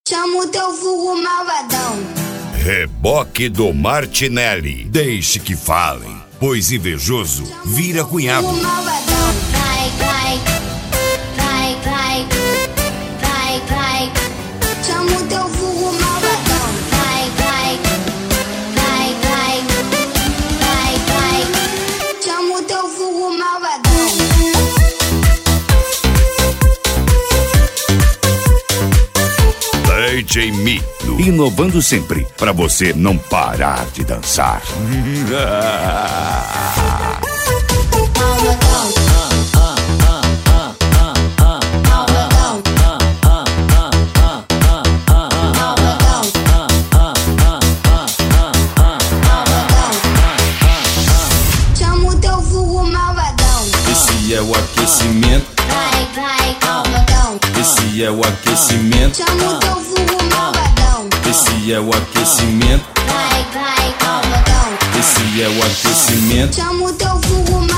Chama o teu vulgo malvadão. Reboque do Martinelli. Deixe que falem, pois invejoso vira cunhado. Vulgo malvadão. Vai, vai, vai, vai, vai, vai. Chama o teu vulgo malvadão. Vai, vai, vai, vai, vai, vai. Chama o teu vulgo malvadão. DJ Mito, inovando sempre, pra você não parar de dançar. Chama o teu vulgo malvadão. Esse é o aquecimento. Vai, vai, malvadão. Esse é o aquecimento. Chama o teu vulgo malvadão. Esse é o aquecimento. Vai, vai, malvadão. Esse é o aquecimento. Chama o teu vulgo malvadão.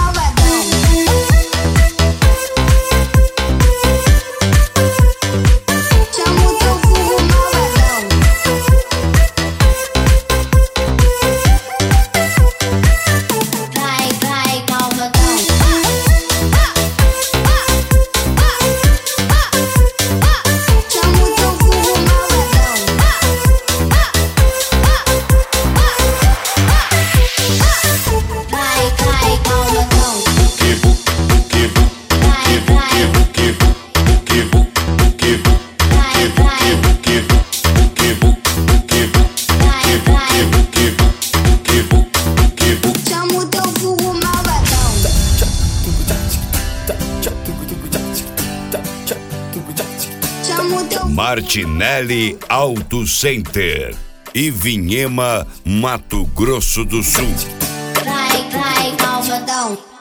Chama o teu vulgo malvadão. Vai, vai, malvadão. Chama o teu vulgo malvadão. Vai, vai, malvadão. Chama o teu vulgo malvadão. Chama o teu Martinelli Auto Center, Ivinhema, Mato Grosso do Sul. vai, vai, malvadão.